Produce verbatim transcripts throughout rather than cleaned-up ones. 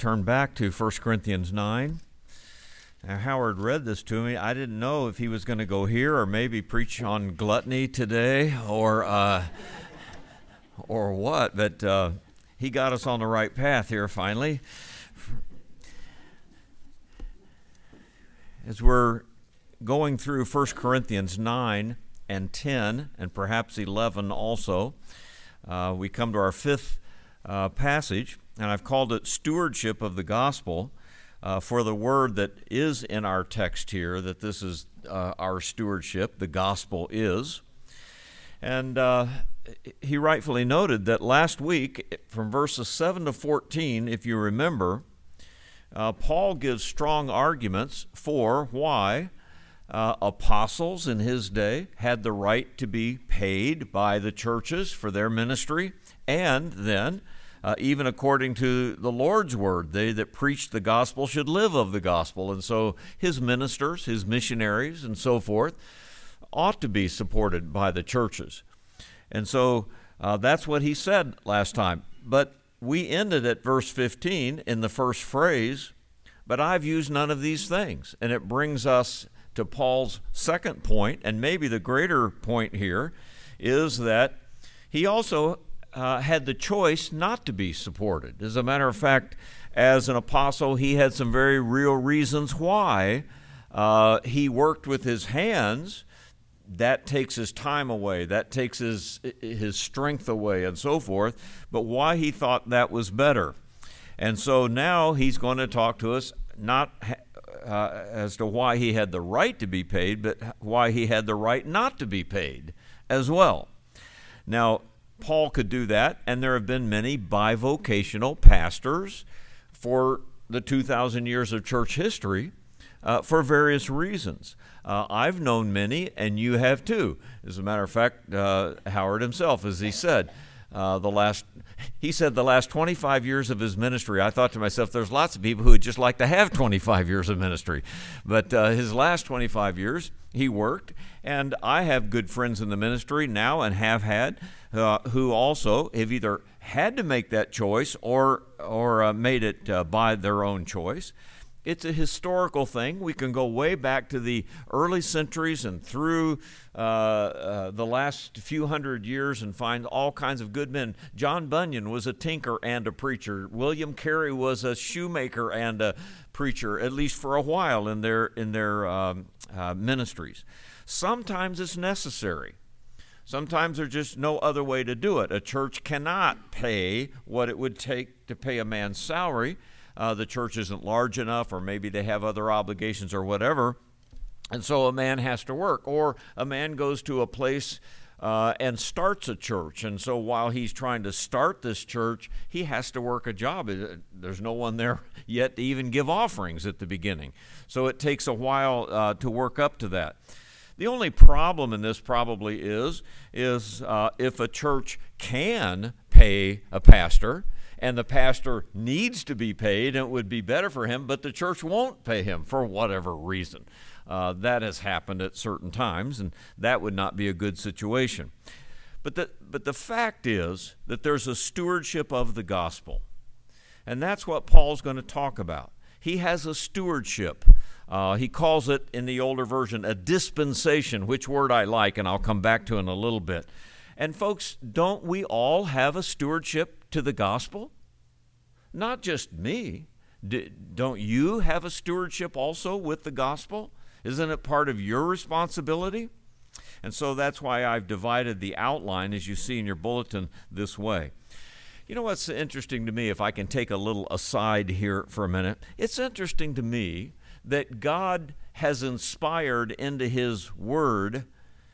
turn back to First Corinthians nine. Now, Howard read this to me. I didn't know if he was going to go here or maybe preach on gluttony today or uh, or what, but uh, he got us on the right path here finally. As we're going through First Corinthians nine and ten, and perhaps eleven also, uh, we come to our fifth uh, passage, and I've called it Stewardship of the Gospel. Uh, for the word that is in our text here, that this is uh, our stewardship, the gospel is. And uh, he rightfully noted that last week, from verses seven to fourteen, if you remember, uh, Paul gives strong arguments for why uh, apostles in his day had the right to be paid by the churches for their ministry, and then Uh, even according to the Lord's word, they that preach the gospel should live of the gospel. And so his ministers, his missionaries, and so forth ought to be supported by the churches. And so uh, that's what he said last time. But we ended at verse fifteen in the first phrase, but I've used none of these things. And it brings us to Paul's second point, and maybe the greater point here, is that he also Uh, had the choice not to be supported. As a matter of fact, as an apostle, he had some very real reasons why uh, he worked with his hands. That takes his time away. That takes his his strength away and so forth. But why he thought that was better. And so now he's going to talk to us not uh, as to why he had the right to be paid, but why he had the right not to be paid as well. Now, Paul could do that, and there have been many bivocational pastors for the two thousand years of church history uh, for various reasons. Uh, I've known many, and you have too. As a matter of fact, uh, Howard himself, as he said, uh, the last he said the last twenty-five years of his ministry, I thought to myself, there's lots of people who would just like to have twenty-five years of ministry. But uh, his last twenty-five years, he worked, and I have good friends in the ministry now and have had, Uh, who also have either had to make that choice or or uh, made it uh, by their own choice. It's a historical thing. We can go way back to the early centuries and through uh, uh, the last few hundred years and find all kinds of good men. John Bunyan was a tinker and a preacher. William Carey was a shoemaker and a preacher, at least for a while in their in their um, uh, ministries. Sometimes it's necessary. Sometimes there's just no other way to do it. A church cannot pay what it would take to pay a man's salary. Uh, the church isn't large enough, or maybe they have other obligations or whatever. And so a man has to work. Or a man goes to a place uh, and starts a church. And so while he's trying to start this church, he has to work a job. There's no one there yet to even give offerings at the beginning. So it takes a while uh, to work up to that. The only problem in this probably is, is uh, if a church can pay a pastor and the pastor needs to be paid and it would be better for him, but the church won't pay him for whatever reason. Uh, that has happened at certain times, and that would not be a good situation. But the, but the fact is that there's a stewardship of the gospel, and that's what Paul's going to talk about. He has a stewardship. Uh, he calls it, in the older version, a dispensation, which word I like, and I'll come back to in a little bit. And folks, don't we all have a stewardship to the gospel? Not just me. D- don't you have a stewardship also with the gospel? Isn't it part of your responsibility? And so that's why I've divided the outline, as you see in your bulletin, this way. You know what's interesting to me, if I can take a little aside here for a minute? It's interesting to me that God has inspired into his word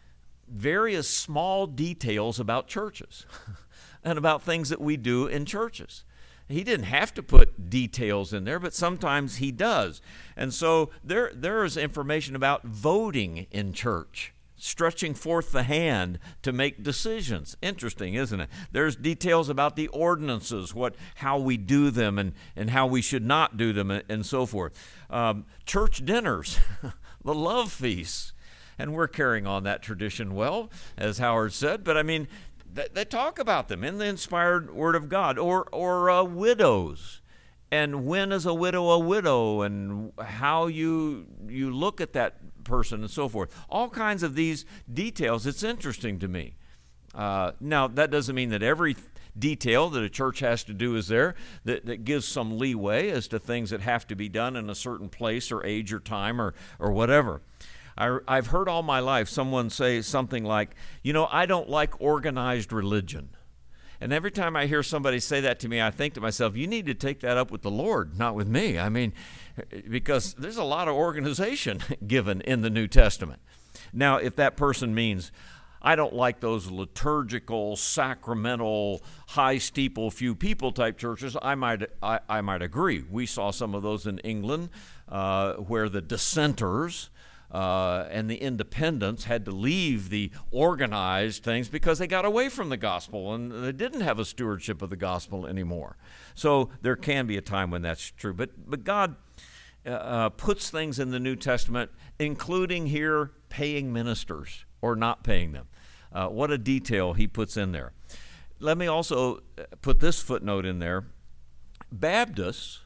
various small details about churches and about things that we do in churches. He didn't have to put details in there, but sometimes he does. And so there there is information about voting in church, stretching forth the hand to make decisions. Interesting, isn't it? There's details about the ordinances, what how we do them and, and how we should not do them, and, and so forth. Um, church dinners, the love feasts. And we're carrying on that tradition well, as Howard said. But I mean, they, they talk about them in the inspired Word of God. Or, or uh, widows and when is a widow a widow, and how you you look at that person and so forth. All kinds of these details. It's interesting to me. Uh, now, that doesn't mean that every detail that a church has to do is there, that, that gives some leeway as to things that have to be done in a certain place or age or time or, or whatever. I, I've heard all my life someone say something like, you know, I don't like organized religion. And every time I hear somebody say that to me, I think to myself, you need to take that up with the Lord, not with me. I mean, because there's a lot of organization given in the New Testament. Now, if that person means, I don't like those liturgical, sacramental, high steeple, few people type churches, I might I, I might agree. We saw some of those in England uh, where the dissenters Uh, and the independents had to leave the organized things because they got away from the gospel and they didn't have a stewardship of the gospel anymore. So there can be a time when that's true. But but God uh, puts things in the New Testament, including here paying ministers or not paying them. Uh, what a detail he puts in there. Let me also put this footnote in there. Baptists,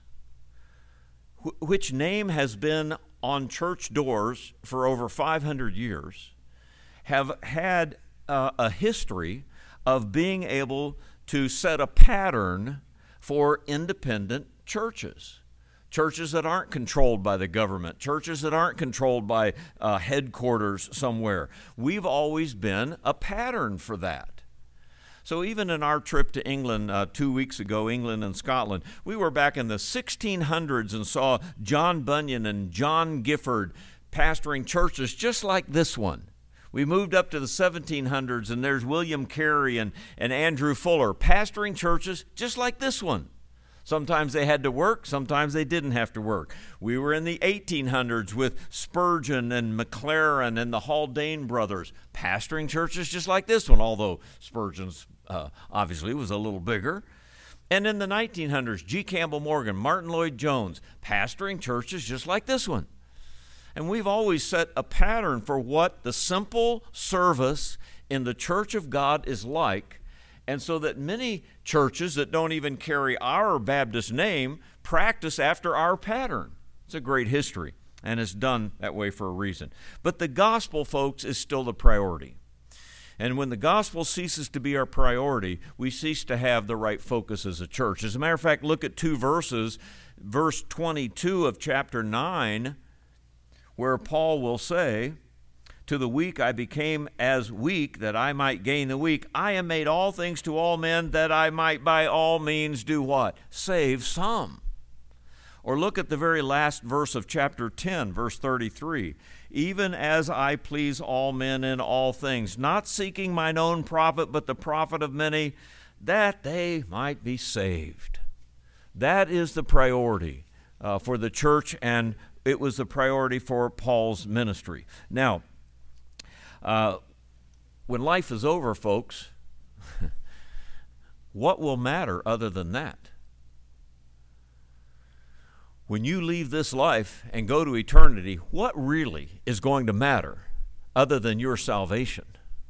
wh- which name has been on church doors for over five hundred years, have had uh, a history of being able to set a pattern for independent churches. Churches that aren't controlled by the government, churches that aren't controlled by uh, headquarters somewhere. We've always been a pattern for that. So even in our trip to England uh, two weeks ago, England and Scotland, we were back in the sixteen hundreds and saw John Bunyan and John Gifford pastoring churches just like this one. We moved up to the seventeen hundreds, and there's William Carey and, and Andrew Fuller pastoring churches just like this one. Sometimes they had to work, sometimes they didn't have to work. We were in the eighteen hundreds with Spurgeon and McLaren and the Haldane brothers pastoring churches just like this one, although Spurgeon's uh, obviously was a little bigger. And in the nineteen hundreds, G. Campbell Morgan, Martin Lloyd-Jones pastoring churches just like this one. And we've always set a pattern for what the simple service in the church of God is like. And so that many churches that don't even carry our Baptist name practice after our pattern. It's a great history, and it's done that way for a reason. But the gospel, folks, is still the priority. And when the gospel ceases to be our priority, we cease to have the right focus as a church. As a matter of fact, look at two verses, verse twenty-two of chapter nine, where Paul will say, to the weak I became as weak, that I might gain the weak. I am made all things to all men, that I might by all means do what? Save some. Or look at the very last verse of chapter ten, verse thirty-three. Even as I please all men in all things, not seeking mine own profit, but the profit of many, that they might be saved. That is the priority uh, for the church, and it was the priority for Paul's ministry. Now, Uh, when life is over, folks, what will matter other than that? When you leave this life and go to eternity, what really is going to matter other than your salvation?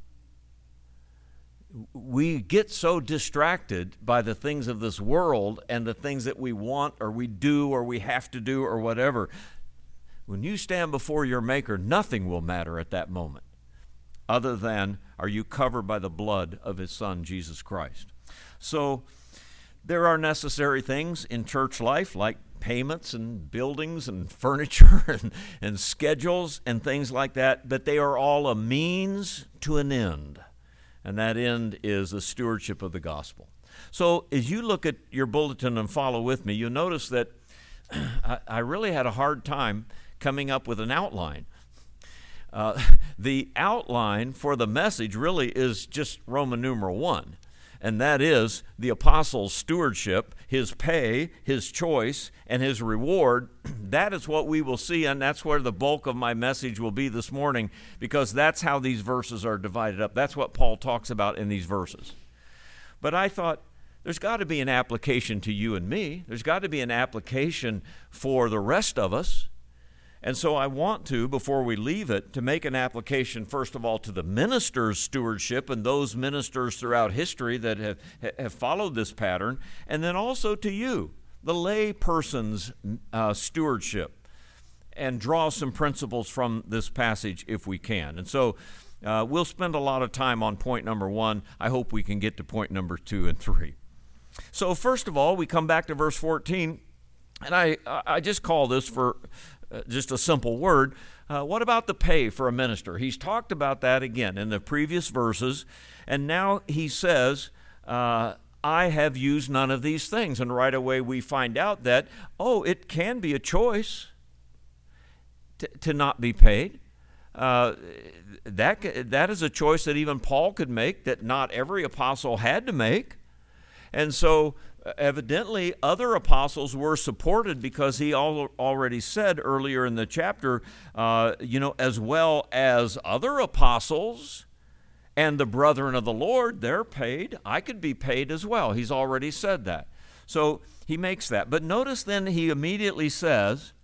We get so distracted by the things of this world and the things that we want or we do or we have to do or whatever. When you stand before your Maker, nothing will matter at that moment, other than, are you covered by the blood of his Son, Jesus Christ? So there are necessary things in church life, like payments and buildings and furniture and, and schedules and things like that, but they are all a means to an end, and that end is the stewardship of the gospel. So as you look at your bulletin and follow with me, you'll notice that I, I really had a hard time coming up with an outline. Uh, the outline for the message really is just Roman numeral one, and that is the apostle's stewardship, his pay, his choice, and his reward. That is what we will see, and that's where the bulk of my message will be this morning, because that's how these verses are divided up. That's what Paul talks about in these verses. But I thought, there's got to be an application to you and me. There's got to be an application for the rest of us. And so I want to, before we leave it, to make an application, first of all, to the minister's stewardship and those ministers throughout history that have, have followed this pattern, and then also to you, the lay person's uh, stewardship and draw some principles from this passage if we can. And so uh, we'll spend a lot of time on point number one. I hope we can get to point number two and three. So first of all, we come back to verse fourteen, and I, I just call this for uh, just a simple word. Uh, what about the pay for a minister? He's talked about that again in the previous verses, and now he says, uh, I have used none of these things. And right away we find out that, oh, it can be a choice to, to not be paid. Uh, that, that is a choice that even Paul could make, that not every apostle had to make. And so evidently other apostles were supported because he al- already said earlier in the chapter, uh, you know, as well as other apostles and the brethren of the Lord, they're paid. I could be paid as well. He's already said that. So he makes that. But notice then he immediately says,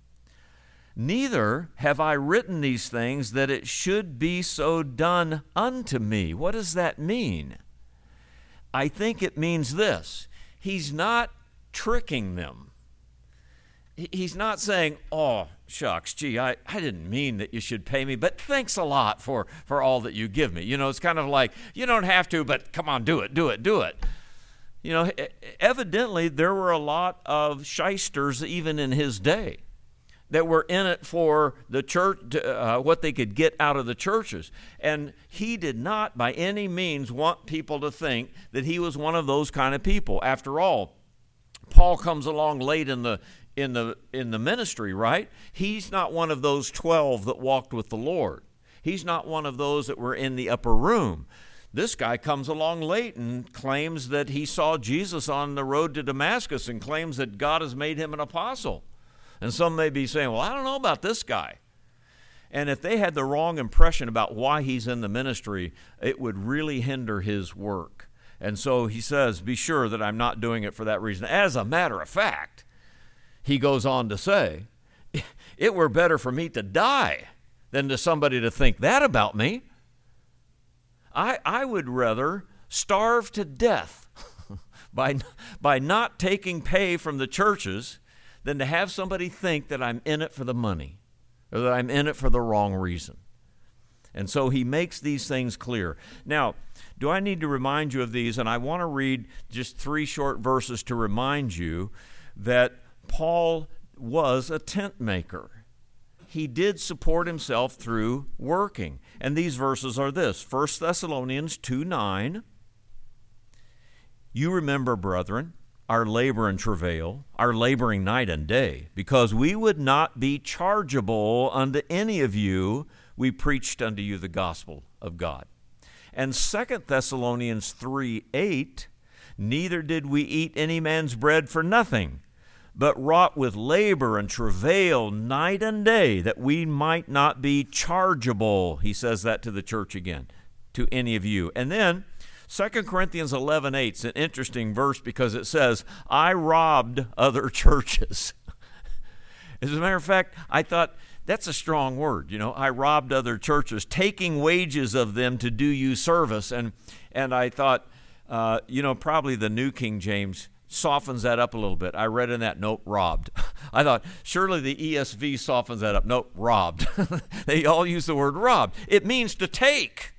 neither have I written these things that it should be so done unto me. What does that mean? I think it means this. He's not tricking them. He's not saying, oh, shucks, gee, I, I didn't mean that you should pay me, but thanks a lot for, for all that you give me. You know, it's kind of like, you don't have to, but come on, do it, do it, do it. You know, evidently there were a lot of shysters even in his day that were in it for the church, uh, what they could get out of the churches. And he did not by any means want people to think that he was one of those kind of people. After all, Paul comes along late in the in the in the ministry, right? He's not one of those twelve that walked with the Lord. He's not one of those that were in the upper room. This guy comes along late and claims that he saw Jesus on the road to Damascus and claims that God has made him an apostle. And some may be saying, well, I don't know about this guy. And if they had the wrong impression about why he's in the ministry, it would really hinder his work. And so he says, be sure that I'm not doing it for that reason. As a matter of fact, he goes on to say, it were better for me to die than to somebody to think that about me. I, I would rather starve to death by, by not taking pay from the churches than to have somebody think that I'm in it for the money or that I'm in it for the wrong reason. And so he makes these things clear. Now, do I need to remind you of these? And I want to read just three short verses to remind you that Paul was a tent maker. He did support himself through working. And these verses are this, First Thessalonians two nine. You remember, brethren, our labor and travail, our laboring night and day, because we would not be chargeable unto any of you, we preached unto you the gospel of God. And Second Thessalonians three eight, neither did we eat any man's bread for nothing, but wrought with labor and travail night and day, that we might not be chargeable. He says that to the church again, to any of you. And then Second Corinthians eleven eight is an interesting verse because it says, I robbed other churches. As a matter of fact, I thought, that's a strong word. You know, I robbed other churches, taking wages of them to do you service. And and I thought, uh, you know, probably the New King James softens that up a little bit. I read in that, nope, robbed. I thought, surely the E S V softens that up. Nope, robbed. They all use the word robbed. It means to take.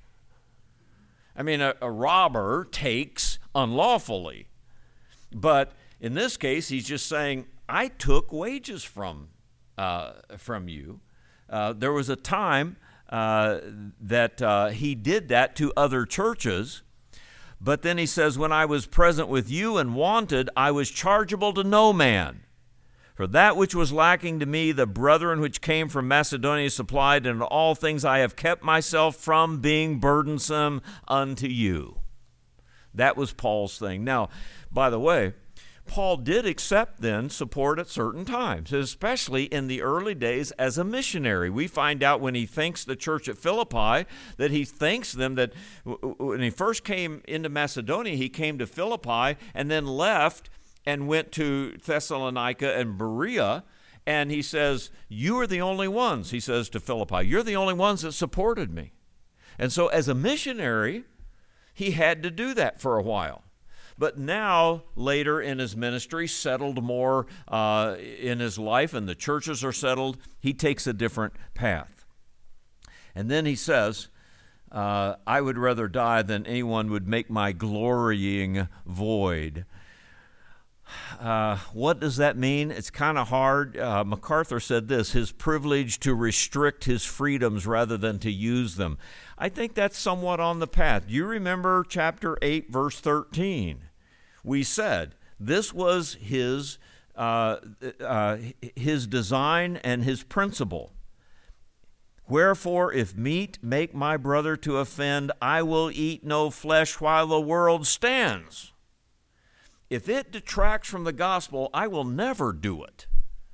I mean, a, a robber takes unlawfully. But in this case, he's just saying, I took wages from uh, from you. Uh, there was a time uh, that uh, he did that to other churches. But then he says, when I was present with you and wanted, I was chargeable to no man. For that which was lacking to me, the brethren which came from Macedonia supplied, and in all things I have kept myself from being burdensome unto you. That was Paul's thing. Now, by the way, Paul did accept then support at certain times, especially in the early days as a missionary. We find out when he thanks the church at Philippi that he thanks them that when he first came into Macedonia, he came to Philippi and then left and went to Thessalonica and Berea, and he says, you are the only ones, he says to Philippi, you're the only ones that supported me. And so as a missionary, he had to do that for a while. but now, later in his ministry, settled more uh, in his life, and the churches are settled, he takes a different path. And then he says, uh, I would rather die than anyone would make my glorying void. Uh, what does that mean? It's kind of hard. Uh, MacArthur said this, his privilege to restrict his freedoms rather than to use them. I think that's somewhat on the path. You remember chapter eight, verse thirteen. We said this was his, uh, uh, his design and his principle. Wherefore, if meat make my brother to offend, I will eat no flesh while the world stands. If it detracts from the gospel, I will never do it.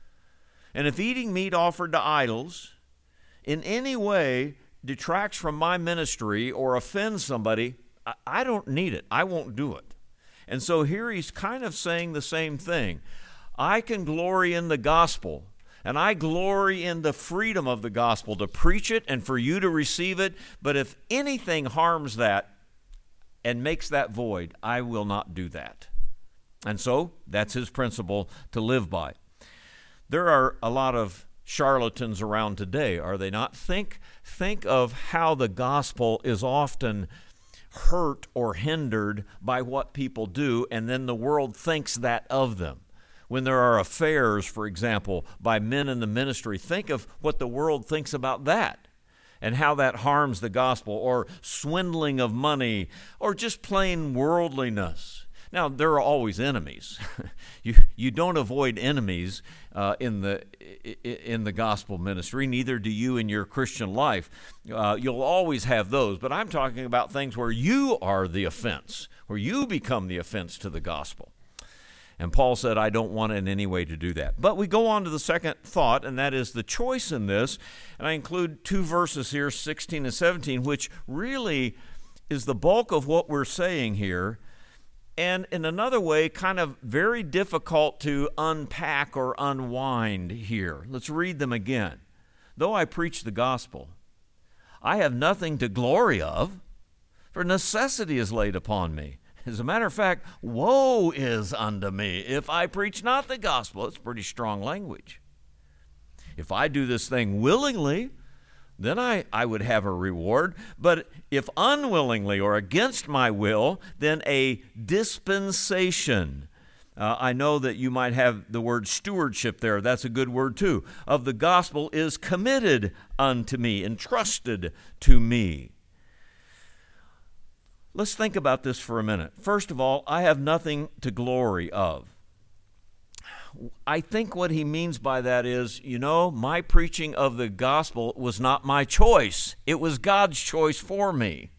And if eating meat offered to idols in any way detracts from my ministry or offends somebody, I don't need it. I won't do it. And so here he's kind of saying the same thing. I can glory in the gospel, and I glory in the freedom of the gospel to preach it and for you to receive it. But if anything harms that and makes that void, I will not do that. And so that's his principle to live by. There are a lot of charlatans around today, are they not? Think, think of how the gospel is often hurt or hindered by what people do, and then the world thinks that of them. When there are affairs, for example, by men in the ministry, think of what the world thinks about that and how that harms the gospel, or swindling of money, or just plain worldliness. Now, there are always enemies. you you don't avoid enemies uh, in the in the gospel ministry. Neither do you in your Christian life. Uh, you'll always have those. But I'm talking about things where you are the offense, where you become the offense to the gospel. And Paul said, I don't want in any way to do that. But we go on to the second thought, and that is the choice in this. And I include two verses here, sixteen and seventeen, which really is the bulk of what we're saying here. And in another way, kind of very difficult to unpack or unwind here. Let's read them again. Though I preach the gospel, I have nothing to glory of, for necessity is laid upon me. As a matter of fact, woe is unto me if I preach not the gospel. It's pretty strong language. If I do this thing willingly, then I, I would have a reward. But if unwillingly or against my will, then a dispensation. Uh, I know that you might have the word stewardship there. That's a good word too. Of the gospel is committed unto me, entrusted to me. Let's think about this for a minute. First of all, I have nothing to glory of. I think what he means by that is, you know, my preaching of the gospel was not my choice. It was God's choice for me.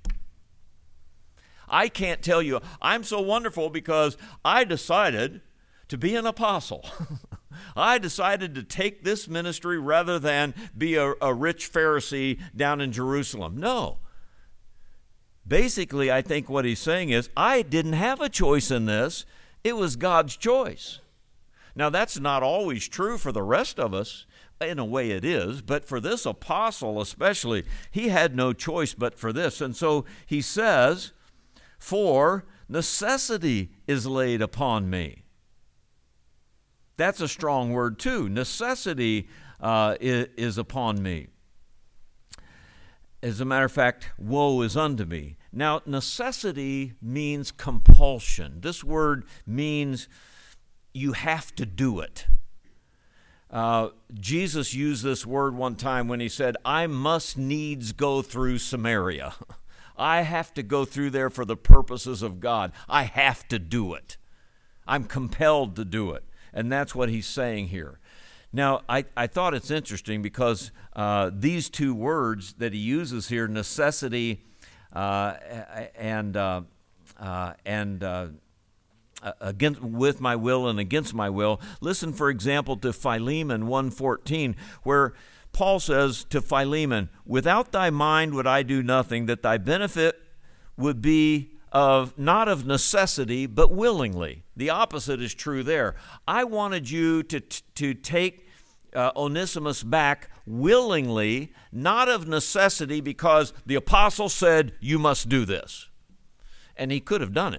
I can't tell you, I'm so wonderful because I decided to be an apostle. I decided to take this ministry rather than be a, a rich Pharisee down in Jerusalem. No. Basically, I think what he's saying is, I didn't have a choice in this. It was God's choice. Now, that's not always true for the rest of us. In a way it is, but for this apostle especially, he had no choice but for this. And so he says, for necessity is laid upon me. That's a strong word too. Necessity uh, is, is upon me. As a matter of fact, woe is unto me. Now, necessity means compulsion. This word means you have to do it. Uh, Jesus used this word one time when he said, I must needs go through Samaria. I have to go through there for the purposes of God. I have to do it. I'm compelled to do it. And that's what he's saying here. Now, I, I thought it's interesting because uh, these two words that he uses here, necessity uh, and uh, uh, and uh, against with my will and against my will. Listen, for example, to Philemon one fourteen, where Paul says to Philemon, without thy mind would I do nothing, that thy benefit would be of not of necessity, but willingly. The opposite is true there. I wanted you to, to take uh, Onesimus back willingly, not of necessity, because the apostle said, you must do this. And he could have done it.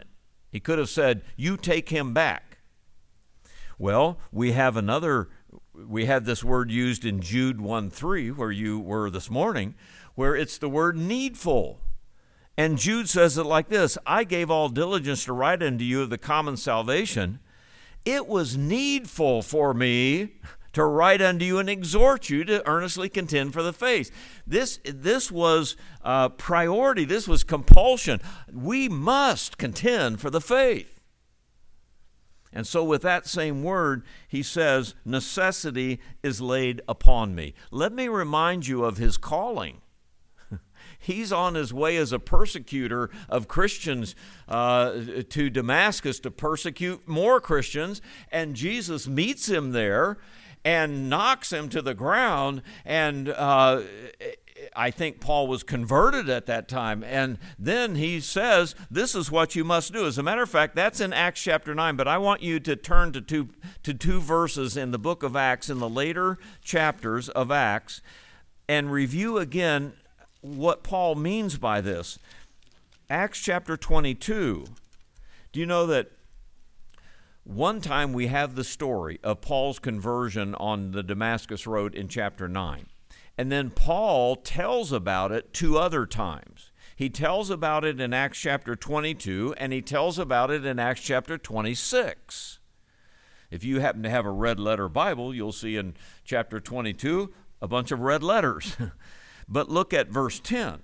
He could have said, you take him back. Well, we have another, we have this word used in Jude one three, where you were this morning, where it's the word needful. And Jude says it like this, I gave all diligence to write unto you of the common salvation. It was needful for me to write unto you and exhort you to earnestly contend for the faith. This, this was uh, priority. This was compulsion. We must contend for the faith. And so with that same word, he says, necessity is laid upon me. Let me remind you of his calling. He's on his way as a persecutor of Christians uh, to Damascus to persecute more Christians, and Jesus meets him there and knocks him to the ground, and uh, I think Paul was converted at that time, and then he says, this is what you must do. As a matter of fact, that's in Acts chapter nine, but I want you to turn to two, to two verses in the book of Acts, in the later chapters of Acts, and review again what Paul means by this. Acts chapter twenty-two. Do you know that one time we have the story of Paul's conversion on the Damascus Road in chapter nine. And then Paul tells about it two other times. He tells about it in Acts chapter twenty-two, and he tells about it in Acts chapter twenty-six. If you happen to have a red letter Bible, you'll see in chapter twenty-two a bunch of red letters. But look at verse ten.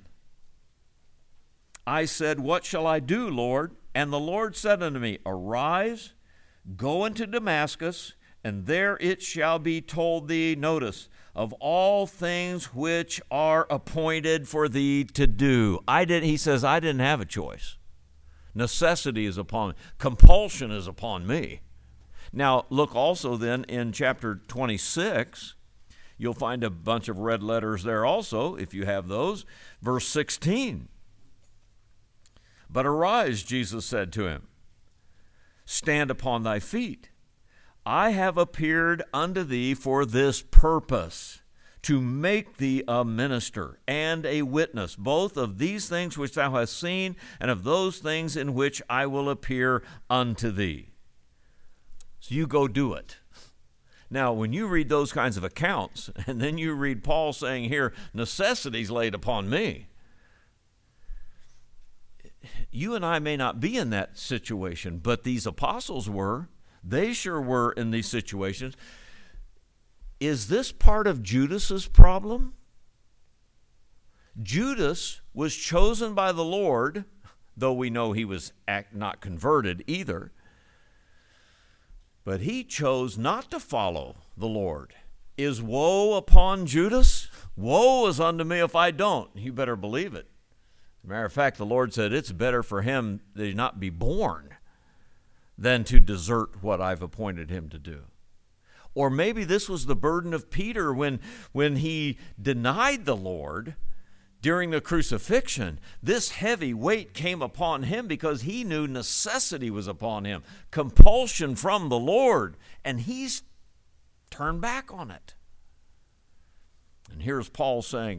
I said, what shall I do, Lord? And the Lord said unto me, arise, go into Damascus, and there it shall be told thee, notice, of all things which are appointed for thee to do. I didn't, he says, I didn't have a choice. Necessity is upon me. Compulsion is upon me. Now, look also then in chapter twenty-six. You'll find a bunch of red letters there also, if you have those. Verse sixteen. But arise, Jesus said to him, stand upon thy feet. I have appeared unto thee for this purpose, to make thee a minister and a witness, both of these things which thou hast seen, and of those things in which I will appear unto thee. So you go do it. Now, when you read those kinds of accounts, and then you read Paul saying here, necessities laid upon me, you and I may not be in that situation, but these apostles were. They sure were in these situations. Is this part of Judas's problem? Judas was chosen by the Lord, though we know he was not converted either. But he chose not to follow the Lord. Is woe upon Judas? Woe is unto me if I don't. You better believe it. As a matter of fact, the Lord said it's better for him that he not be born than to desert what I've appointed him to do. Or maybe this was the burden of Peter when, when he denied the Lord during the crucifixion. This heavy weight came upon him because he knew necessity was upon him, compulsion from the Lord, and he's turned back on it. And here's Paul saying,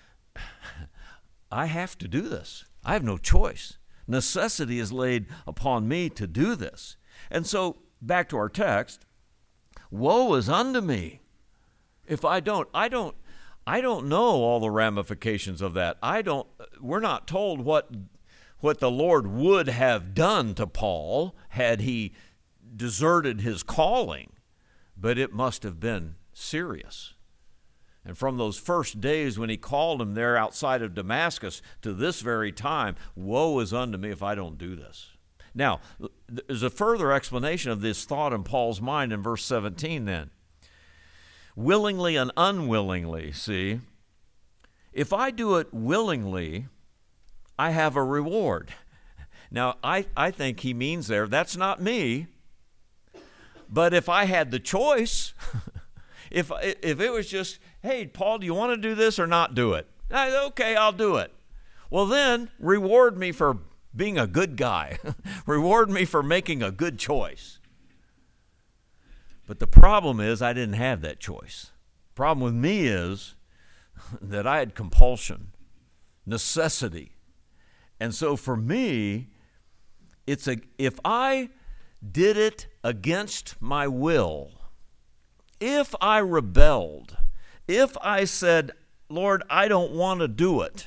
I have to do this. I have no choice. Necessity is laid upon me to do this. And so, back to our text, woe is unto me if I don't. I don't I don't know all the ramifications of that. I don't we're not told what what the Lord would have done to Paul had he deserted his calling, but it must have been serious. And from those first days when he called him there outside of Damascus to this very time, woe is unto me if I don't do this. Now, there's a further explanation of this thought in Paul's mind in verse seventeen then. Willingly and unwillingly, see, if I do it willingly, I have a reward. Now, I, I think he means there, that's not me, but if I had the choice, if, if it was just, hey, Paul, do you want to do this or not do it? I, okay, I'll do it. Well, then, reward me for being a good guy. Reward me for making a good choice. But the problem is I didn't have that choice. The problem with me is that I had compulsion, necessity. And so for me, it's a, if I did it against my will, if I rebelled, if I said, Lord, I don't want to do it,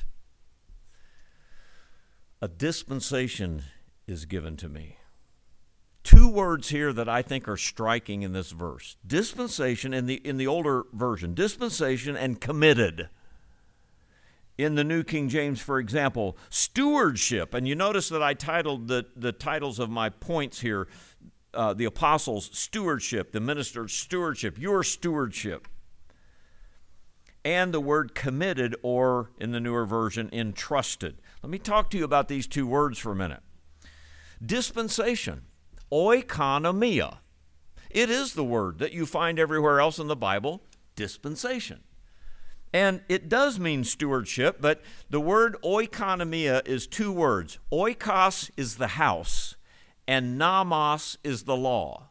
a dispensation is given to me. Two words here that I think are striking in this verse. Dispensation in the in the older version, dispensation and committed. In the New King James, for example, stewardship. And you notice that I titled the, the titles of my points here, uh, the apostles' stewardship, the minister's stewardship, your stewardship. And the word committed, or in the newer version, entrusted. Let me talk to you about these two words for a minute. Dispensation. Oikonomia. It is the word that you find everywhere else in the Bible, dispensation. And it does mean stewardship, but the word oikonomia is two words. Oikos is the house, and nomos is the law.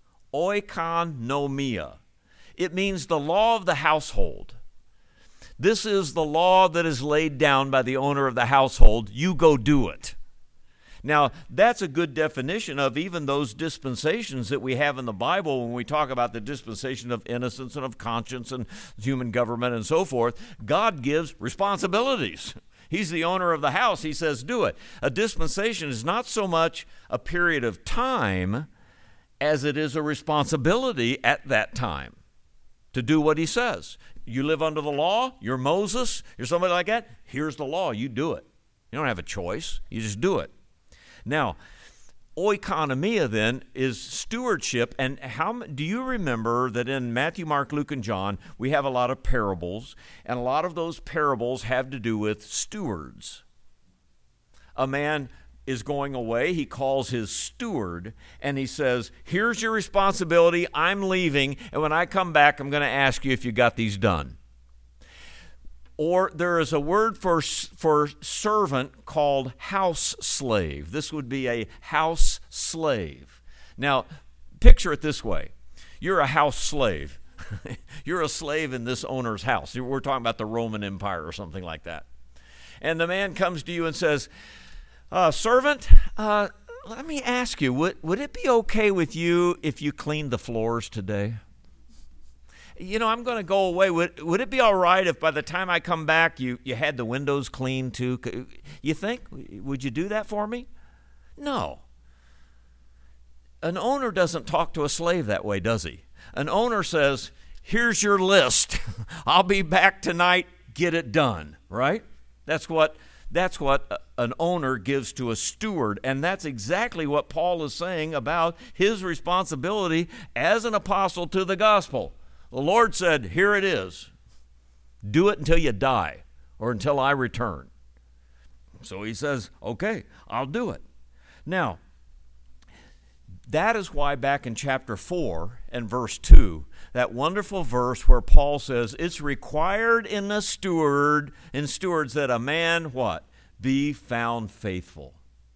Oikonomia. It means the law of the household. This is the law that is laid down by the owner of the household. You go do it. Now, that's a good definition of even those dispensations that we have in the Bible when we talk about the dispensation of innocence and of conscience and human government and so forth. God gives responsibilities. He's the owner of the house. He says, do it. A dispensation is not so much a period of time as it is a responsibility at that time to do what he says. You live under the law. You're Moses. You're somebody like that. Here's the law. You do it. You don't have a choice. You just do it. Now, oikonomia then is stewardship, and how do you remember that in Matthew, Mark, Luke, and John, we have a lot of parables, and a lot of those parables have to do with stewards. A man is going away, he calls his steward, and he says, here's your responsibility, I'm leaving, and when I come back, I'm going to ask you if you got these done. Or there is a word for, for servant called house slave. This would be a house slave. Now, picture it this way. You're a house slave. You're a slave in this owner's house. We're talking about the Roman Empire or something like that. And the man comes to you and says, uh, servant, uh, let me ask you, would, would it be okay with you if you cleaned the floors today? You know, I'm going to go away. Would, would it be all right if by the time I come back, you, you had the windows cleaned too? You think? Would you do that for me? No. An owner doesn't talk to a slave that way, does he? An owner says, here's your list. I'll be back tonight. Get it done, right? That's what, that's what an owner gives to a steward, and that's exactly what Paul is saying about his responsibility as an apostle to the gospel. The Lord said, here it is. Do it until you die or until I return. So he says, okay, I'll do it. Now, that is why back in chapter four and verse two, that wonderful verse where Paul says, it's required in a steward, in stewards that a man, what? Be found faithful.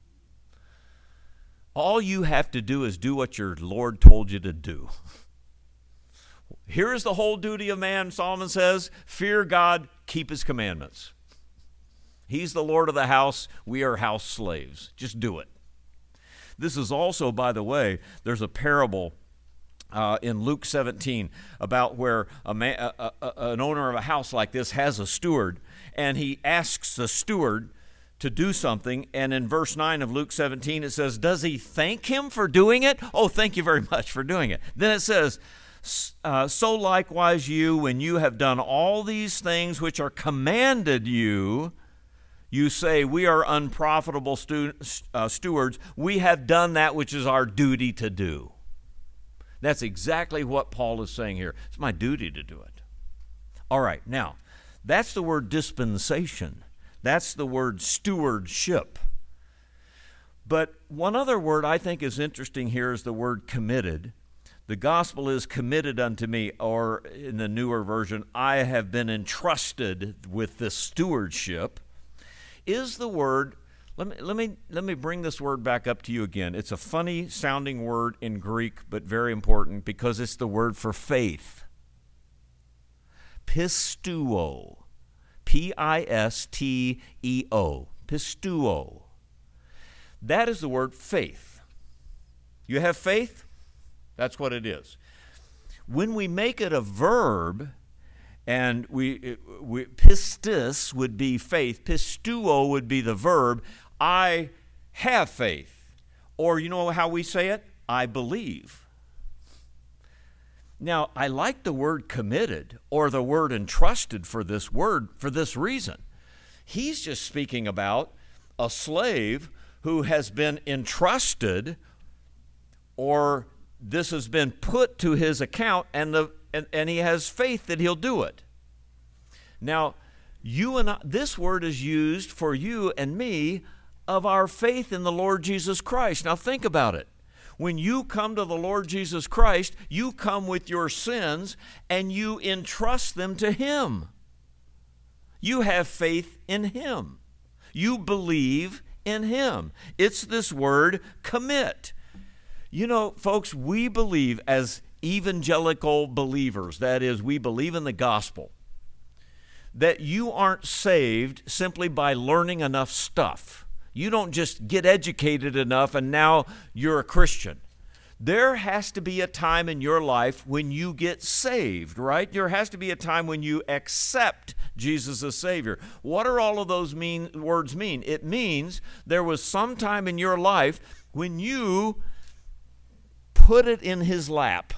All you have to do is do what your Lord told you to do. Here is the whole duty of man, Solomon says, fear God, keep his commandments. He's the Lord of the house. We are house slaves. Just do it. This is also, by the way, there's a parable uh, in Luke seventeen about where a man, a, a, an owner of a house like this has a steward, and he asks the steward to do something, and in verse nine of Luke seventeen it says, does he thank him for doing it? Oh, thank you very much for doing it. Then it says, Uh, so likewise you, when you have done all these things which are commanded you, you say, we are unprofitable stu- uh, stewards. We have done that which is our duty to do. That's exactly what Paul is saying here. It's my duty to do it. All right, now, that's the word dispensation. That's the word stewardship. But one other word I think is interesting here is the word committed. The gospel is committed unto me, or in the newer version, I have been entrusted with this stewardship, is the word, let me, let me, let me bring this word back up to you again. It's a funny sounding word in Greek, but very important because it's the word for faith. Pisteuo. P I S T E O. Pisteuo. That is the word faith. You have faith? That's what it is. When we make it a verb, and we, we pistis would be faith, pistuo would be the verb, I have faith. Or you know how we say it? I believe. Now, I like the word committed or the word entrusted for this word for this reason. He's just speaking about a slave who has been entrusted, or this has been put to his account, and the and, and he has faith that he'll do it. Now, you and I, this word is used for you and me of our faith in the Lord Jesus Christ. Now think about it. When you come to the Lord Jesus Christ, you come with your sins and you entrust them to Him. You have faith in Him. You believe in Him. It's this word, commit. You know, folks, we believe as evangelical believers, that is, we believe in the gospel, that you aren't saved simply by learning enough stuff. You don't just get educated enough and now you're a Christian. There has to be a time in your life when you get saved, right? There has to be a time when you accept Jesus as Savior. What do all of those mean, words mean? It means there was some time in your life when you put it in His lap.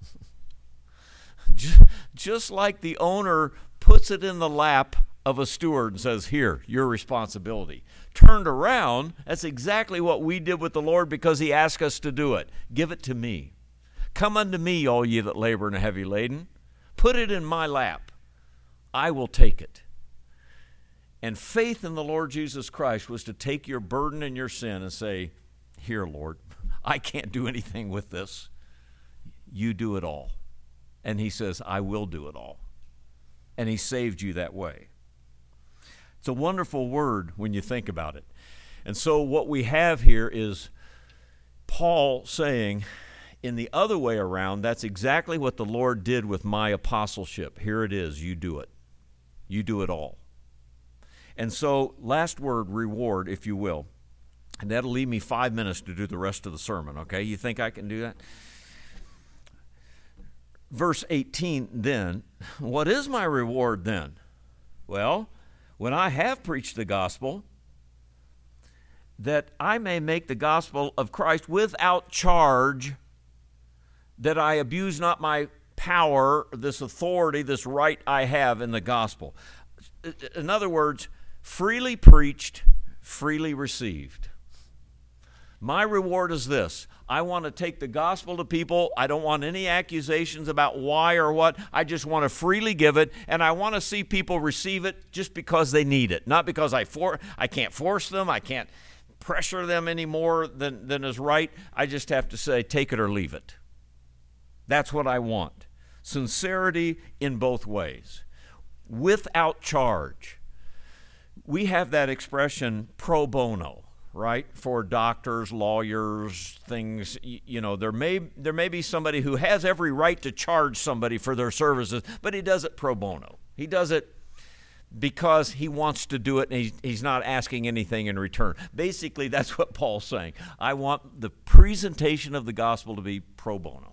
Just like the owner puts it in the lap of a steward and says, here, your responsibility. Turned around, that's exactly what we did with the Lord because He asked us to do it. Give it to me. Come unto me, all ye that labor and are heavy laden. Put it in my lap. I will take it. And faith in the Lord Jesus Christ was to take your burden and your sin and say, here, Lord, I can't do anything with this. You do it all. And He says, I will do it all. And He saved you that way. It's a wonderful word when you think about it. And so what we have here is Paul saying, in the other way around, that's exactly what the Lord did with my apostleship. Here it is. You do it. You do it all. And so, last word, reward, if you will. And that'll leave me five minutes to do the rest of the sermon, okay? You think I can do that? Verse eighteen, then, what is my reward then? Well, when I have preached the gospel, that I may make the gospel of Christ without charge, that I abuse not my power, this authority, this right I have in the gospel. In other words, freely preached, freely received. My reward is this. I want to take the gospel to people. I don't want any accusations about why or what. I just want to freely give it, and I want to see people receive it just because they need it, not because I for I can't force them. I can't pressure them any more than, than is right. I just have to say, take it or leave it. That's what I want. Sincerity in both ways. Without charge. We have that expression pro bono, right? For doctors, lawyers, things, you know, there may there may be somebody who has every right to charge somebody for their services, but he does it pro bono. He does it because he wants to do it, and he's, he's not asking anything in return. Basically, that's what Paul's saying. I want the presentation of the gospel to be pro bono.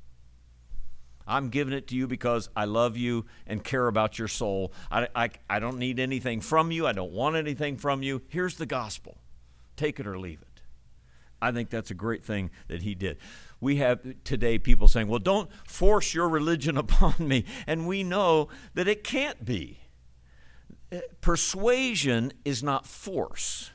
I'm giving it to you because I love you and care about your soul. I, I, I don't need anything from you. I don't want anything from you. Here's the gospel. Take it or leave it. I think that's a great thing that he did. We have today people saying, well, don't force your religion upon me. And we know that it can't be. Persuasion is not force.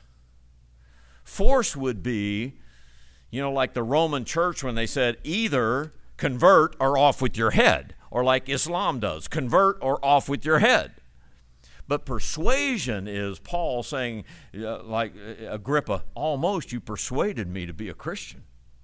Force would be, you know, like the Roman church when they said either convert or off with your head, or like Islam does, convert or off with your head. But persuasion is Paul saying, uh, like Agrippa, almost you persuaded me to be a Christian.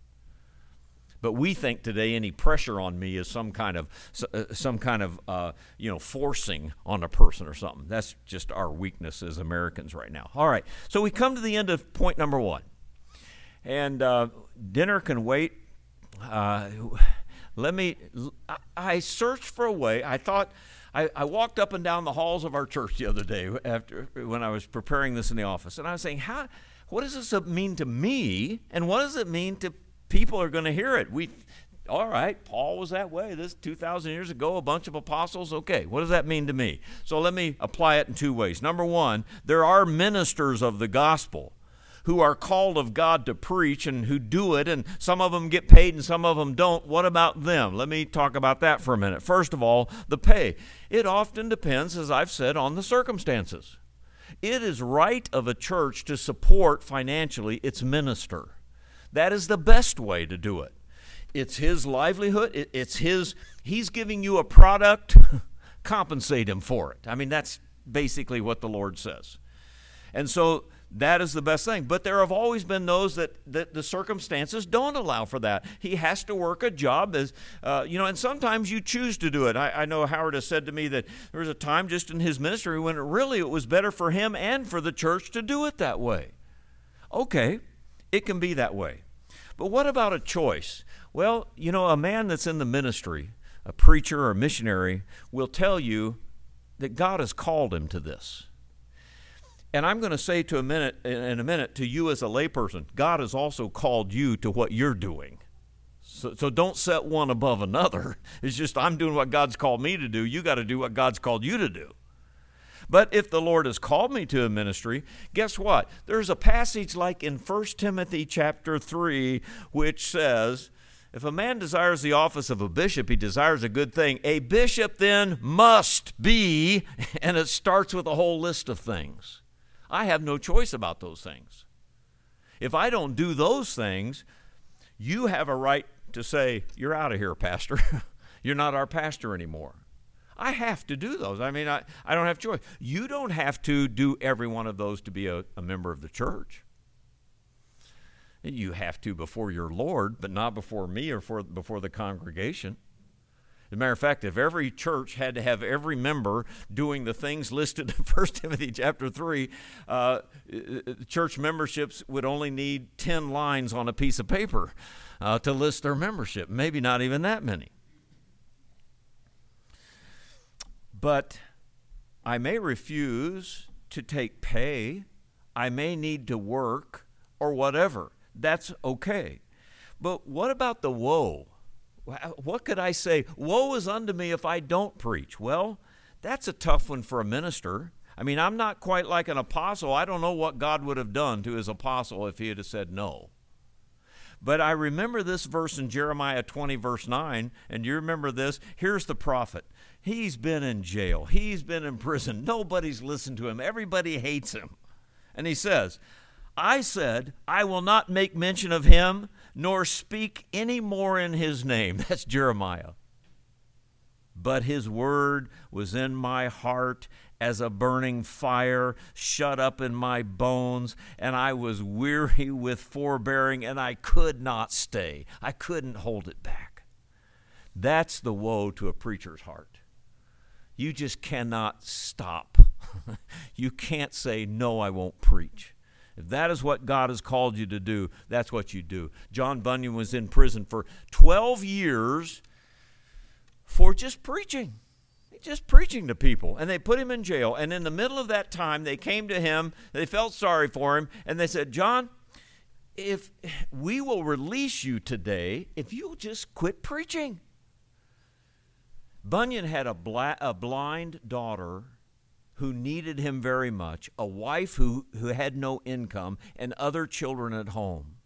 But we think today any pressure on me is some kind of uh, some kind of uh, you know forcing on a person or something. That's just our weakness as Americans right now. All right, so we come to the end of point number one, and uh, dinner can wait. Uh, let me. I searched for a way. I thought. I, I walked up and down the halls of our church the other day after when I was preparing this in the office, and I was saying, how what does this mean to me, and what does it mean to people who are going to hear it? We, all right, Paul was that way. This two thousand years ago, a bunch of apostles. Okay, what does that mean to me? So let me apply it in two ways. Number one, there are ministers of the gospel who are called of God to preach and who do it, and some of them get paid and some of them don't. What about them? Let me talk about that for a minute. First of all, the pay. It often depends, as I've said, on the circumstances. It is right of a church to support financially its minister. That is the best way to do it. It's his livelihood. It's his, he's giving you a product, compensate him for it. I mean, that's basically what the Lord says. And so that is the best thing. But there have always been those that, that the circumstances don't allow for that. He has to work a job, as uh, you know, and sometimes you choose to do it. I, I know Howard has said to me that there was a time just in his ministry when it really it was better for him and for the church to do it that way. Okay, it can be that way. But what about a choice? Well, you know, a man that's in the ministry, a preacher or a missionary, will tell you that God has called him to this. And I'm going to say to a minute, in a minute to you as a layperson, God has also called you to what you're doing. So, so don't set one above another. It's just I'm doing what God's called me to do. You got to do what God's called you to do. But if the Lord has called me to a ministry, guess what? There's a passage like in First Timothy chapter three, which says, if a man desires the office of a bishop, he desires a good thing. A bishop then must be, and it starts with a whole list of things. I have no choice about those things. If I don't do those things, you have a right to say, you're out of here, pastor. You're not our pastor anymore. I have to do those. I mean, I, I don't have choice. You don't have to do every one of those to be a, a member of the church. You have to before your Lord, but not before me or for, before the congregation. As a matter of fact, if every church had to have every member doing the things listed in First Timothy chapter three, uh, church memberships would only need ten lines on a piece of paper uh, to list their membership, maybe not even that many. But I may refuse to take pay, I may need to work, or whatever. That's okay. But what about the woe? What could I say? Woe is unto me if I don't preach. Well, that's a tough one for a minister. I mean, I'm not quite like an apostle. I don't know what God would have done to his apostle if he had said no. But I remember this verse in Jeremiah twenty, verse nine, and you remember this. Here's the prophet. He's been in jail. He's been in prison. Nobody's listened to him. Everybody hates him. And he says, I said, I will not make mention of him, nor speak any more in his name. That's Jeremiah. But his word was in my heart as a burning fire, shut up in my bones, and I was weary with forbearing, and I could not stay. I couldn't hold it back. That's the woe to a preacher's heart. You just cannot stop. You can't say, no, I won't preach. If that is what God has called you to do, that's what you do. John Bunyan was in prison for twelve years for just preaching. Just preaching to people. And they put him in jail. And in the middle of that time, they came to him, they felt sorry for him, and they said, John, if we will release you today if you just quit preaching. Bunyan had a, bla- a blind daughter who needed him very much, a wife who, who had no income, and other children at home.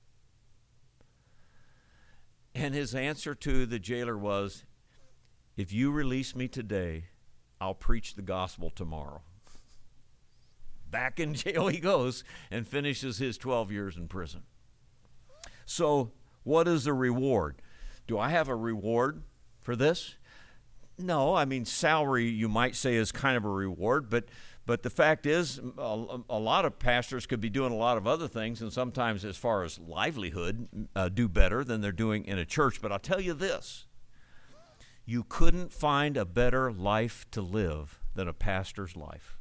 And his answer to the jailer was, if you release me today, I'll preach the gospel tomorrow. Back in jail he goes and finishes his twelve years in prison. So what is the reward? Do I have a reward for this? No, I mean, salary, you might say, is kind of a reward, but but the fact is, a, a lot of pastors could be doing a lot of other things, and sometimes as far as livelihood, uh, do better than they're doing in a church. But I'll tell you this, you couldn't find a better life to live than a pastor's life.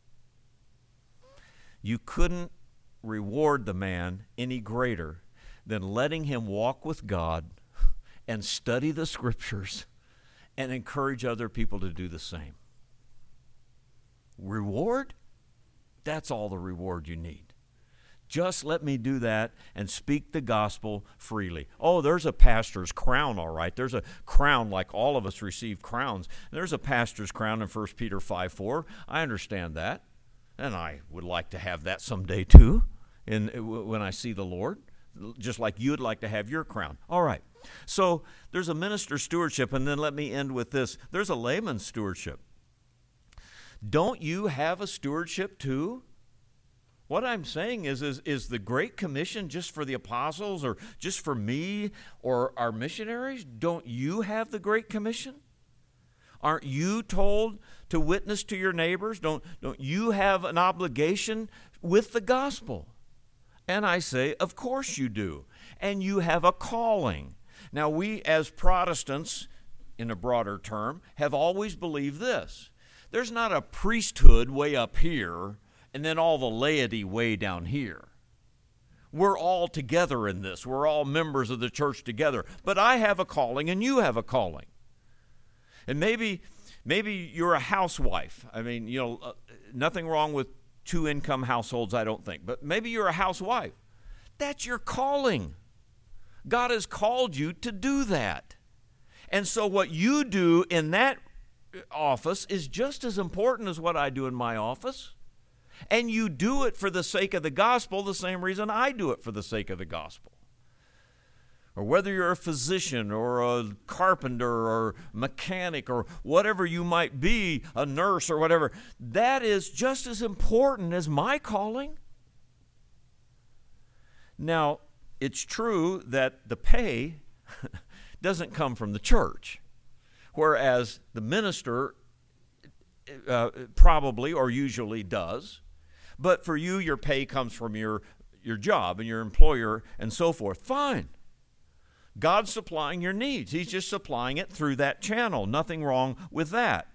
You couldn't reward the man any greater than letting him walk with God and study the Scriptures and encourage other people to do the same. Reward? That's all the reward you need. Just let me do that and speak the gospel freely. Oh, there's a pastor's crown, all right. There's a crown like all of us receive crowns. There's a pastor's crown in First Peter five four. I understand that. And I would like to have that someday too in, when I see the Lord, just like you'd like to have your crown. All right. So there's a minister's stewardship, and then let me end with this. There's a layman's stewardship. Don't you have a stewardship too? What I'm saying is, is, is the Great Commission just for the apostles or just for me or our missionaries? Don't you have the Great Commission? Aren't you told to witness to your neighbors? Don't, don't you have an obligation with the gospel? And I say, of course you do. And you have a calling. Now, we as Protestants, in a broader term, have always believed this. There's not a priesthood way up here and then all the laity way down here. We're all together in this. We're all members of the church together. But I have a calling and you have a calling. And maybe maybe you're a housewife. I mean, you know, uh, nothing wrong with two-income households, I don't think. But maybe you're a housewife. That's your calling. God has called you to do that. And so what you do in that office is just as important as what I do in my office. And you do it for the sake of the gospel, the same reason I do it for the sake of the gospel. Or whether you're a physician or a carpenter or mechanic or whatever you might be, a nurse or whatever, that is just as important as my calling. Now, it's true that the pay doesn't come from the church, whereas the minister uh, probably or usually does. But for you, your pay comes from your, your job and your employer and so forth. Fine. God's supplying your needs. He's just supplying it through that channel. Nothing wrong with that.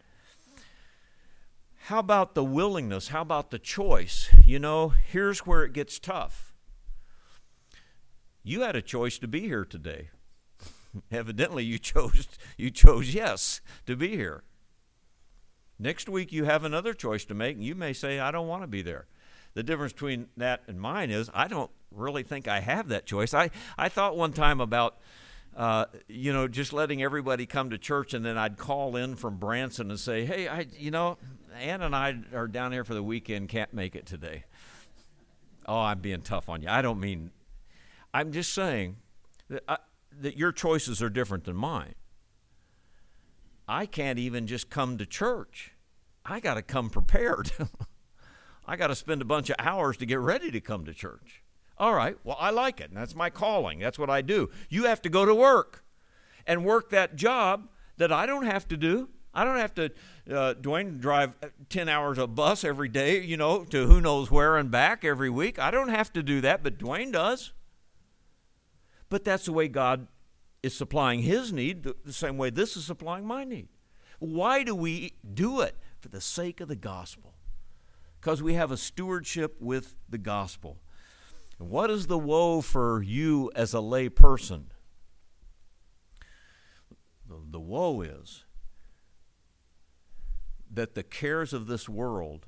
How about the willingness? How about the choice? You know, here's where it gets tough. You had a choice to be here today. Evidently, you chose, you chose yes to be here. Next week, you have another choice to make, and you may say, I don't want to be there. The difference between that and mine is I don't really think I have that choice. I, I thought one time about, uh, you know, just letting everybody come to church, and then I'd call in from Branson and say, hey, I, you know, Ann and I are down here for the weekend, can't make it today. Oh, I'm being tough on you. I don't mean, I'm just saying that, I, that your choices are different than mine. I can't even just come to church. I got to come prepared. I got to spend a bunch of hours to get ready to come to church. All right, well, I like it, and that's my calling. That's what I do. You have to go to work and work that job that I don't have to do. I don't have to, uh, Dwayne, drive ten hours a bus every day, you know, to who knows where and back every week. I don't have to do that, but Dwayne does. But that's the way God is supplying his need, the same way this is supplying my need. Why do we do it? For the sake of the gospel. Because we have a stewardship with the gospel. And what is the woe for you as a lay person? The, the woe is that the cares of this world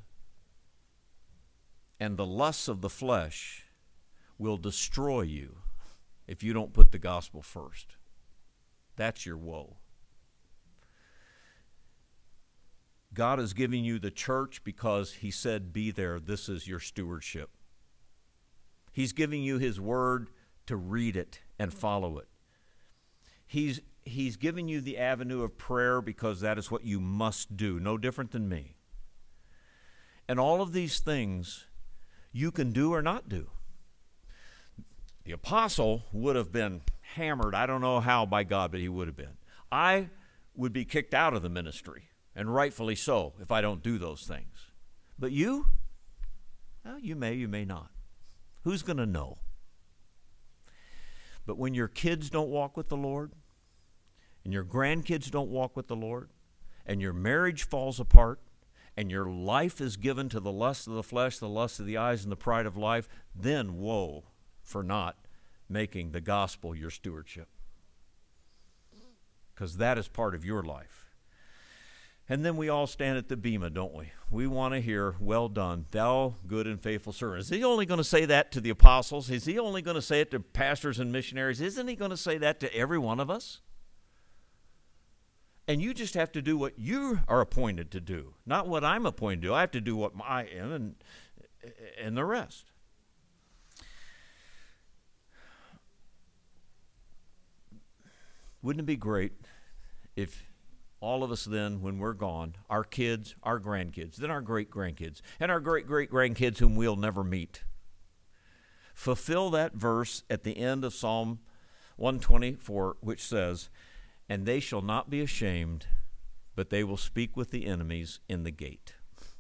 and the lusts of the flesh will destroy you if you don't put the gospel first. That's your woe. God is giving you the church because he said, be there. This is your stewardship. He's giving you his word to read it and follow it. He's, he's giving you the avenue of prayer because that is what you must do, no different than me. And all of these things you can do or not do. The apostle would have been hammered, I don't know how by God, but he would have been. I would be kicked out of the ministry. And rightfully so, if I don't do those things. But you? Well, you may, you may not. Who's going to know? But when your kids don't walk with the Lord, and your grandkids don't walk with the Lord, and your marriage falls apart, and your life is given to the lust of the flesh, the lust of the eyes, and the pride of life, then woe for not making the gospel your stewardship. Because that is part of your life. And then we all stand at the bema, don't we? We want to hear, well done, thou good and faithful servant. Is he only going to say that to the apostles? Is he only going to say it to pastors and missionaries? Isn't he going to say that to every one of us? And you just have to do what you are appointed to do, not what I'm appointed to do. I have to do what I am and, and the rest. Wouldn't it be great if all of us then, when we're gone, our kids, our grandkids, then our great-grandkids, and our great-great-grandkids whom we'll never meet, fulfill that verse at the end of Psalm one twenty-four, which says, and they shall not be ashamed, but they will speak with the enemies in the gate.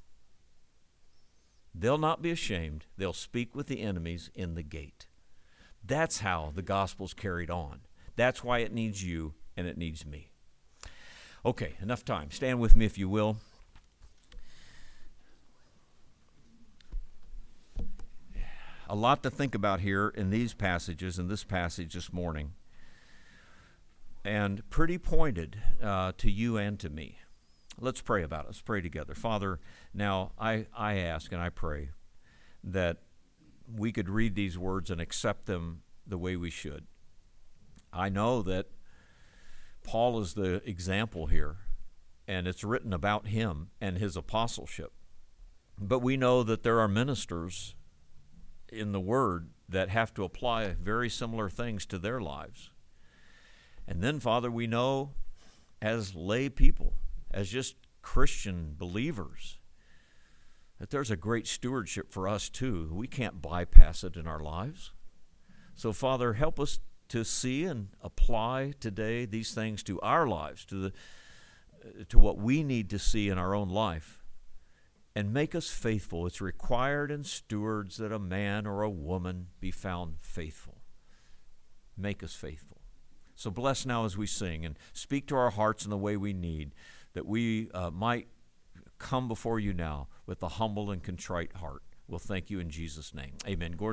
They'll not be ashamed. They'll speak with the enemies in the gate. That's how the gospel's carried on. That's why it needs you and it needs me. Okay, enough time. Stand with me if you will. A lot to think about here in these passages, in this passage this morning. And pretty pointed uh, to you and to me. Let's pray about it. Let's pray together. Father, now I, I ask and I pray that we could read these words and accept them the way we should. I know that Paul is the example here, and it's written about him and his apostleship. But we know that there are ministers in the Word that have to apply very similar things to their lives. And then, Father, we know as lay people, as just Christian believers, that there's a great stewardship for us too. We can't bypass it in our lives. So, Father, help us to see and apply today these things to our lives, to the to what we need to see in our own life, and make us faithful. It's required in stewards that a man or a woman be found faithful. Make us faithful. So bless now as we sing, and speak to our hearts in the way we need, that we uh, might come before you now with a humble and contrite heart. We'll thank you in Jesus' name. Amen. Gordon.